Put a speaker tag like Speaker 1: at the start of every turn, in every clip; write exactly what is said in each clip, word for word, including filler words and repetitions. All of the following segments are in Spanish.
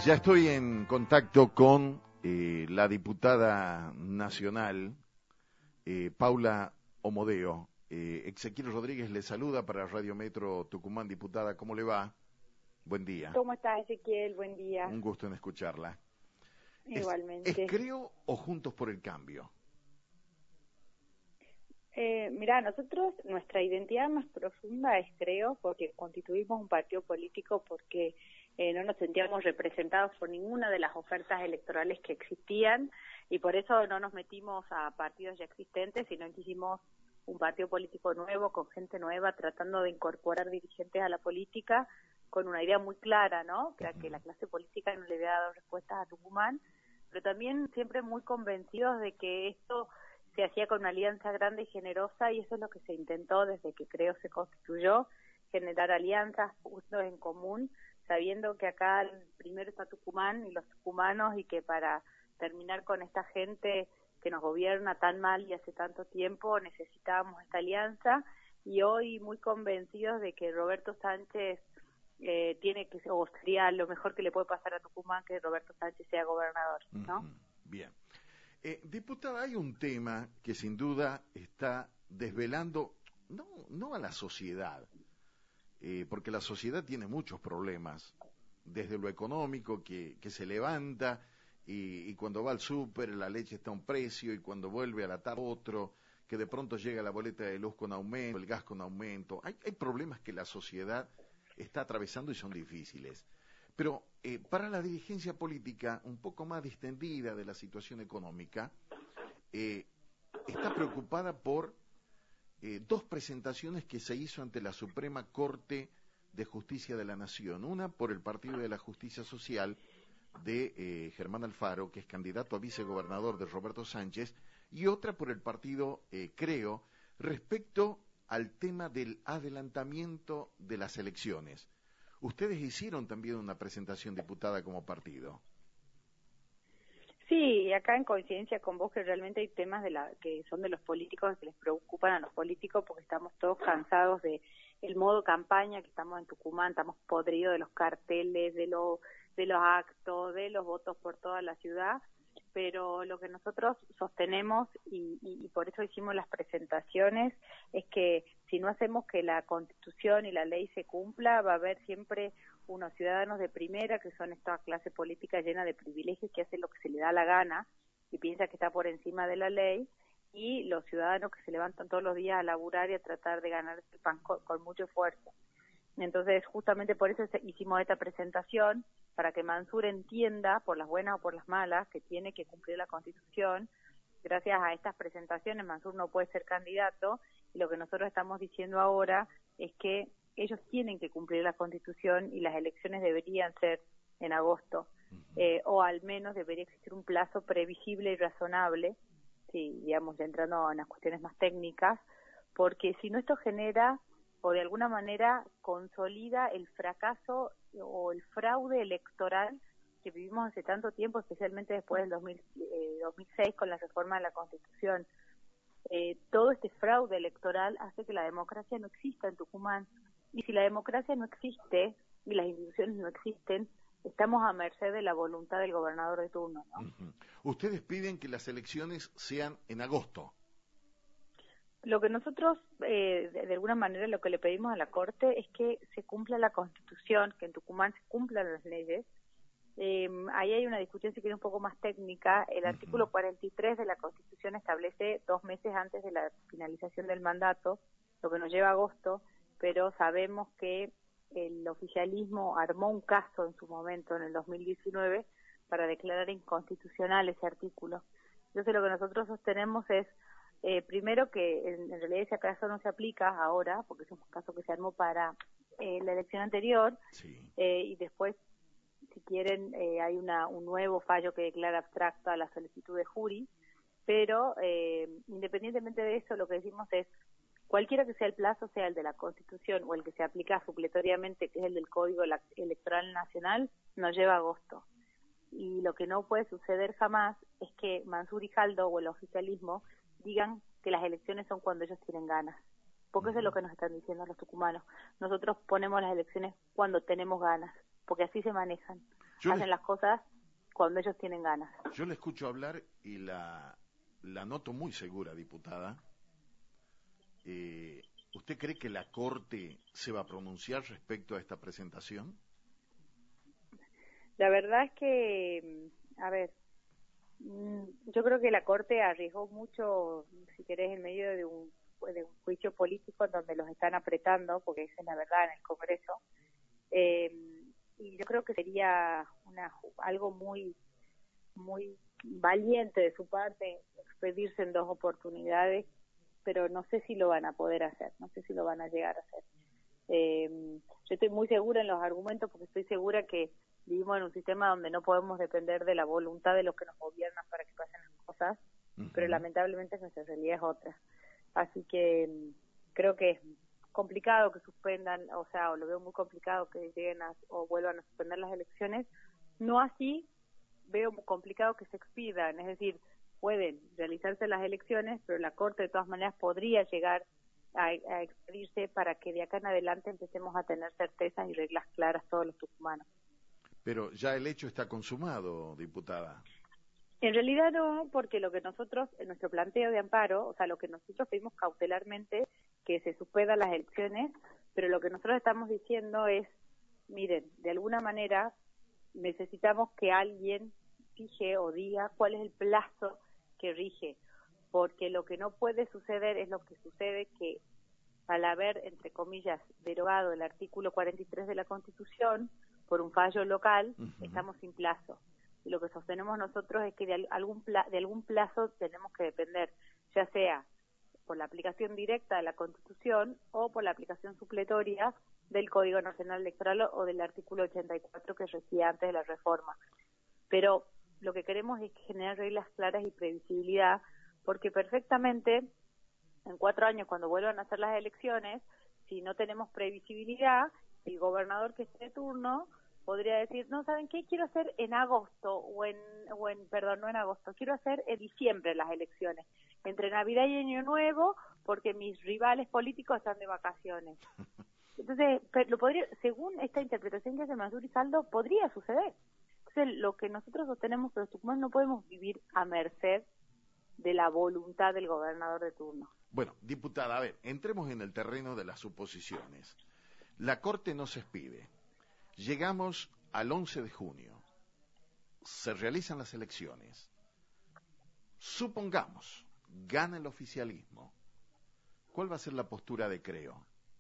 Speaker 1: Ya estoy en contacto con eh, la diputada nacional, eh, Paula Omodeo. Eh, Ezequiel Rodríguez le saluda para Radio Metro Tucumán. Diputada, ¿cómo le va? Buen día.
Speaker 2: ¿Cómo estás, Ezequiel? Buen día.
Speaker 1: Un gusto en escucharla.
Speaker 2: Igualmente.
Speaker 1: ¿Es, es Creo o Juntos por el Cambio?
Speaker 2: Eh, mira, nosotros, nuestra identidad más profunda es Creo, porque constituimos un partido político porque eh, no nos sentíamos representados por ninguna de las ofertas electorales que existían y por eso no nos metimos a partidos ya existentes, sino que hicimos un partido político nuevo, con gente nueva, tratando de incorporar dirigentes a la política con una idea muy clara, ¿no? Que, que la clase política no le había dado respuestas a Tucumán, pero también siempre muy convencidos de que esto se hacía con una alianza grande y generosa, y eso es lo que se intentó desde que Creo se constituyó, generar alianzas, puntos en común, sabiendo que acá el primero está Tucumán y los tucumanos, y que para terminar con esta gente que nos gobierna tan mal y hace tanto tiempo necesitábamos esta alianza, y hoy muy convencidos de que Roberto Sánchez eh, tiene que, o sería lo mejor que le puede pasar a Tucumán, que Roberto Sánchez sea gobernador, ¿no?
Speaker 1: Uh-huh. Bien. Eh, diputada, hay un tema que sin duda está desvelando, no, no a la sociedad, eh, porque la sociedad tiene muchos problemas, desde lo económico que, que se levanta y, y cuando va al súper la leche está a un precio y cuando vuelve a la tarde otro, que de pronto llega la boleta de luz con aumento, el gas con aumento. Hay, hay problemas que la sociedad está atravesando y son difíciles. Pero eh, para la dirigencia política, un poco más distendida de la situación económica, eh, está preocupada por eh, dos presentaciones que se hizo ante la Suprema Corte de Justicia de la Nación. Una por el Partido de la Justicia Social de eh, Germán Alfaro, que es candidato a vicegobernador de Roberto Sánchez, y otra por el partido eh, Creo, respecto al tema del adelantamiento de las elecciones. Ustedes hicieron también una presentación, diputada, como partido.
Speaker 2: Sí, acá en coincidencia con vos, que realmente hay temas de la que son de los políticos, que les preocupan a los políticos, porque estamos todos cansados de el modo campaña, que estamos en Tucumán, estamos podridos de los carteles, de, lo, de los actos, de los votos por toda la ciudad, pero lo que nosotros sostenemos, y, y, y por eso hicimos las presentaciones, es que si no hacemos que la Constitución y la ley se cumpla, va a haber siempre unos ciudadanos de primera, que son esta clase política llena de privilegios, que hace lo que se le da la gana y piensa que está por encima de la ley, y los ciudadanos que se levantan todos los días a laburar y a tratar de ganar el pan con, con mucho esfuerzo. Entonces, justamente por eso hicimos esta presentación, para que Mansur entienda, por las buenas o por las malas, que tiene que cumplir la Constitución. Gracias a estas presentaciones, Mansur no puede ser candidato, y lo que nosotros estamos diciendo ahora es que ellos tienen que cumplir la Constitución y las elecciones deberían ser en agosto, eh, o al menos debería existir un plazo previsible y razonable, sí, digamos, ya entrando en las cuestiones más técnicas, porque si no, esto genera o de alguna manera consolida el fracaso o el fraude electoral que vivimos hace tanto tiempo, especialmente después del dos mil, eh, dos mil seis con la reforma de la Constitución. Eh, todo este fraude electoral hace que la democracia no exista en Tucumán, y si la democracia no existe y las instituciones no existen, estamos a merced de la voluntad del gobernador de turno, ¿no?
Speaker 1: Uh-huh. Ustedes piden que las elecciones sean en agosto.
Speaker 2: Lo que nosotros, eh, de, de alguna manera, lo que le pedimos a la Corte es que se cumpla la Constitución, que en Tucumán se cumplan las leyes. Eh, ahí hay una discusión, si quiere, un poco más técnica. El uh-huh. artículo cuarenta y tres de la Constitución establece dos meses antes de la finalización del mandato, lo que nos lleva a agosto, pero sabemos que el oficialismo armó un caso en su momento, en el dos mil diecinueve, para declarar inconstitucional ese artículo. Entonces, lo que nosotros sostenemos es, Eh, primero, que en, en realidad ese caso no se aplica ahora, porque es un caso que se armó para eh, la elección anterior,
Speaker 1: sí.
Speaker 2: eh, y después, si quieren, eh, hay una, un nuevo fallo que declara abstracta la solicitud de jury, pero eh, independientemente de eso, lo que decimos es, cualquiera que sea el plazo, sea el de la Constitución o el que se aplica supletoriamente, que es el del Código Electoral Nacional, nos lleva a agosto. Y lo que no puede suceder jamás es que Mansur y Jaldo o el oficialismo digan que las elecciones son cuando ellos tienen ganas, porque eso es lo que nos están diciendo los tucumanos. Nosotros ponemos las elecciones cuando tenemos ganas, porque así se manejan.
Speaker 1: yo
Speaker 2: hacen
Speaker 1: le,
Speaker 2: las cosas cuando ellos tienen ganas.
Speaker 1: Yo le escucho hablar y la, la noto muy segura, diputada. Eh, ¿Usted cree que la Corte se va a pronunciar respecto a esta presentación?
Speaker 2: La verdad es que, a ver, yo creo que la Corte arriesgó mucho, si querés, en medio de un, de un juicio político en donde los están apretando, porque esa es la verdad en el Congreso. Eh, y yo creo que sería una algo muy, muy valiente de su parte expedirse en dos oportunidades, pero no sé si lo van a poder hacer, no sé si lo van a llegar a hacer. Eh, yo estoy muy segura en los argumentos porque estoy segura que vivimos en un sistema donde no podemos depender de la voluntad de los que nos gobiernan para que pasen las cosas, uh-huh. pero lamentablemente nuestra realidad es otra. Así que creo que es complicado que suspendan, o sea, o lo veo muy complicado que lleguen a, o vuelvan a suspender las elecciones. No así, veo complicado que se expidan, es decir, pueden realizarse las elecciones, pero la Corte de todas maneras podría llegar a, a expedirse para que de acá en adelante empecemos a tener certezas y reglas claras todos los tucumanos.
Speaker 1: Pero ya el hecho está consumado, diputada.
Speaker 2: En realidad no, porque lo que nosotros, en nuestro planteo de amparo, o sea, lo que nosotros pedimos cautelarmente, que se suspendan las elecciones, pero lo que nosotros estamos diciendo es, miren, de alguna manera necesitamos que alguien fije o diga cuál es el plazo que rige, porque lo que no puede suceder es lo que sucede, que al haber, entre comillas, derogado el artículo cuarenta y tres de la Constitución por un fallo local, uh-huh. estamos sin plazo. Y lo que sostenemos nosotros es que de algún, pla- de algún plazo tenemos que depender, ya sea por la aplicación directa de la Constitución o por la aplicación supletoria del Código Nacional Electoral o del artículo ochenta y cuatro que regía antes de la reforma. Pero lo que queremos es generar reglas claras y previsibilidad, porque perfectamente en cuatro años, cuando vuelvan a hacer las elecciones, si no tenemos previsibilidad, el gobernador que esté de turno podría decir, no, ¿saben qué? Quiero hacer en agosto, o en, o en, perdón, no en agosto, quiero hacer en diciembre las elecciones, entre Navidad y Año Nuevo, porque mis rivales políticos están de vacaciones. Entonces, lo podría, según esta interpretación que hace Mansur y Saldo, podría suceder. Entonces, lo que nosotros sostenemos que los tucumanos no podemos vivir a merced de la voluntad del gobernador de turno.
Speaker 1: Bueno, diputada, a ver, entremos en el terreno de las suposiciones. La Corte no se expide. Llegamos al once de junio. Se realizan las elecciones. Supongamos, gana el oficialismo. ¿Cuál va a ser la postura de Creo?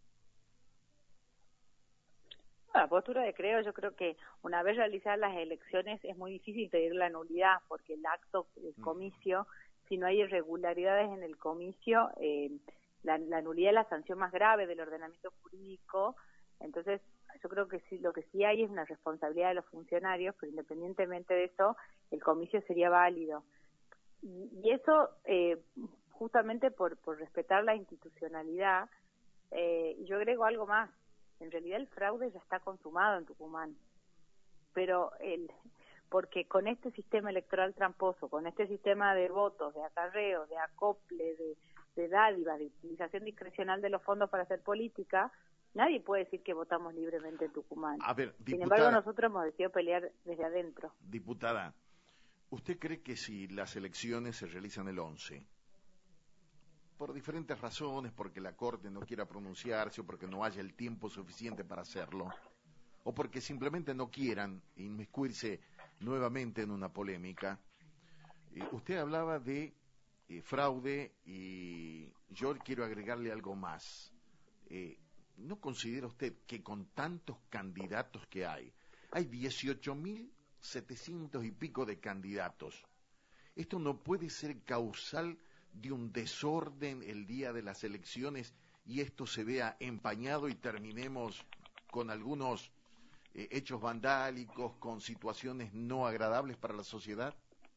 Speaker 2: La postura de Creo, yo creo que una vez realizadas las elecciones es muy difícil pedir la nulidad, porque el acto del comicio, mm. si no hay irregularidades en el comicio, eh, la, la nulidad es la sanción más grave del ordenamiento jurídico. Entonces, yo creo que sí, lo que sí hay es una responsabilidad de los funcionarios, pero independientemente de eso, el comicio sería válido. Y, y eso, eh, justamente por, por respetar la institucionalidad, eh, yo agrego algo más. En realidad el fraude ya está consumado en Tucumán, pero el, porque con este sistema electoral tramposo, con este sistema de votos, de acarreo, de acople, de, de dádivas, de utilización discrecional de los fondos para hacer política, nadie puede decir que votamos libremente en Tucumán.
Speaker 1: A ver, diputada,
Speaker 2: sin embargo, nosotros hemos decidido pelear desde adentro.
Speaker 1: Diputada, ¿usted cree que si las elecciones se realizan el once, por diferentes razones, porque la Corte no quiera pronunciarse o porque no haya el tiempo suficiente para hacerlo, o porque simplemente no quieran inmiscuirse nuevamente en una polémica, eh, usted hablaba de eh, fraude y yo quiero agregarle algo más. Eh, ¿No considera usted que con tantos candidatos que hay, hay dieciocho mil setecientos y pico de candidatos, esto no puede ser causal de un desorden el día de las elecciones y esto se vea empañado y terminemos con algunos eh, hechos vandálicos, con situaciones no agradables para la sociedad?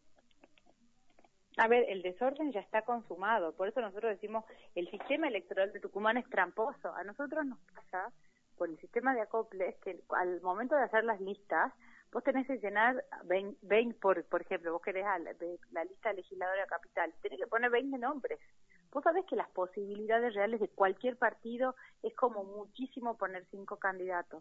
Speaker 2: A ver, el desorden ya está consumado, por eso nosotros decimos el sistema electoral de Tucumán es tramposo. A nosotros nos pasa, por el sistema de acoples, que al momento de hacer las listas, vos tenés que llenar veinte, veinte por, por ejemplo, vos querés a la, de la lista legisladora capital, tenés que poner veinte nombres. Vos sabés que las posibilidades reales de cualquier partido es como muchísimo poner cinco candidatos.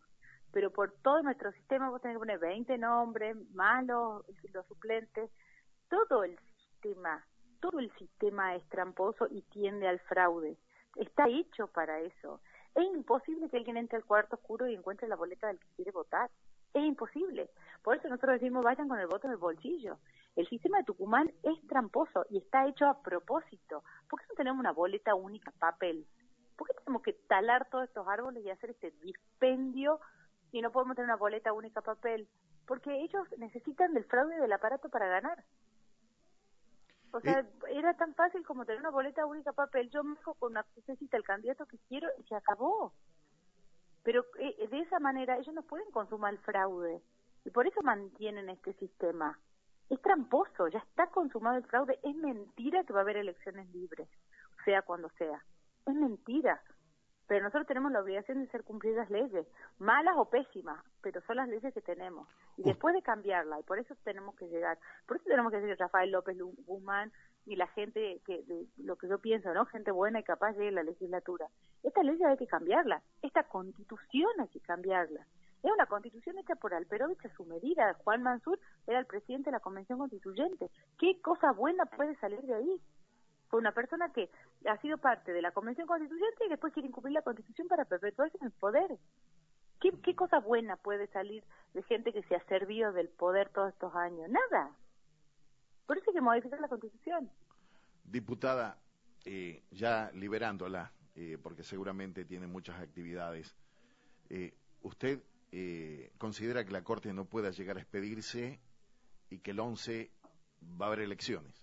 Speaker 2: pero por todo nuestro sistema vos tenés que poner veinte nombres, más los, los suplentes, todo el sistema, todo el sistema es tramposo y tiende al fraude, está hecho para eso. Es imposible que alguien entre al cuarto oscuro y encuentre la boleta del que quiere votar, es imposible. Por eso nosotros decimos vayan con el voto en el bolsillo. El sistema de Tucumán es tramposo y está hecho a propósito. ¿Por qué no tenemos una boleta única, papel? ¿Por qué tenemos que talar todos estos árboles y hacer este dispendio y no podemos tener una boleta única, papel? Porque ellos necesitan del fraude del aparato para ganar. O sea, ¿Eh? Era tan fácil como tener una boleta única, papel. Yo me dejo con una crucecita el candidato que quiero y se acabó. Pero eh, de esa manera ellos no pueden consumar el fraude y por eso mantienen este sistema. Es tramposo, ya está consumado el fraude, es mentira que va a haber elecciones libres, sea cuando sea, es mentira. Pero nosotros tenemos la obligación de hacer cumplir las leyes, malas o pésimas, pero son las leyes que tenemos. Y después de cambiarla, y por eso tenemos que llegar, por eso tenemos que decir Rafael López Guzmán y la gente, que de, lo que yo pienso, ¿no? Gente buena y capaz de la legislatura. Esta ley hay que cambiarla, esta constitución hay que cambiarla. Es una constitución hecha por Alperovich a su medida. Juan Mansur era el presidente de la Convención Constituyente. ¿Qué cosa buena puede salir de ahí? Fue una persona que ha sido parte de la Convención Constituyente y después quiere incumplir la Constitución para perpetuarse en el poder. ¿Qué, qué cosa buena puede salir de gente que se ha servido del poder todos estos años? Nada. Por eso hay que modificar la Constitución.
Speaker 1: Diputada, eh, ya liberándola, eh, porque seguramente tiene muchas actividades, eh, ¿usted eh, considera que la Corte no pueda llegar a expedirse y que el once va a haber elecciones?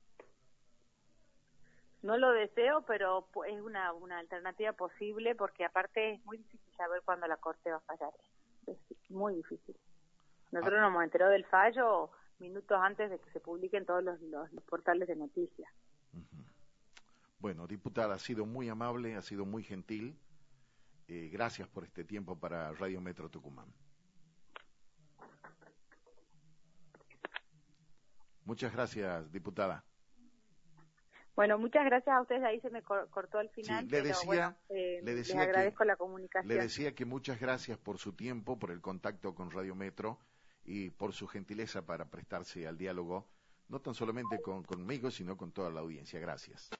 Speaker 2: No lo deseo, pero es una, una alternativa posible porque aparte es muy difícil saber cuándo la Corte va a fallar. Es muy difícil. Nosotros ah. nos hemos enterado del fallo minutos antes de que se publiquen todos los, los, los portales de noticias.
Speaker 1: Uh-huh. Bueno, diputada, ha sido muy amable, ha sido muy gentil. Eh, gracias por este tiempo para Radio Metro Tucumán. Muchas gracias, diputada.
Speaker 2: Bueno, muchas gracias a ustedes, ahí se me cortó al final,
Speaker 1: sí, le
Speaker 2: pero
Speaker 1: decía,
Speaker 2: bueno, eh,
Speaker 1: le decía
Speaker 2: les agradezco
Speaker 1: que,
Speaker 2: la comunicación.
Speaker 1: Le decía que muchas gracias por su tiempo, por el contacto con Radio Metro y por su gentileza para prestarse al diálogo, no tan solamente con, conmigo, sino con toda la audiencia. Gracias.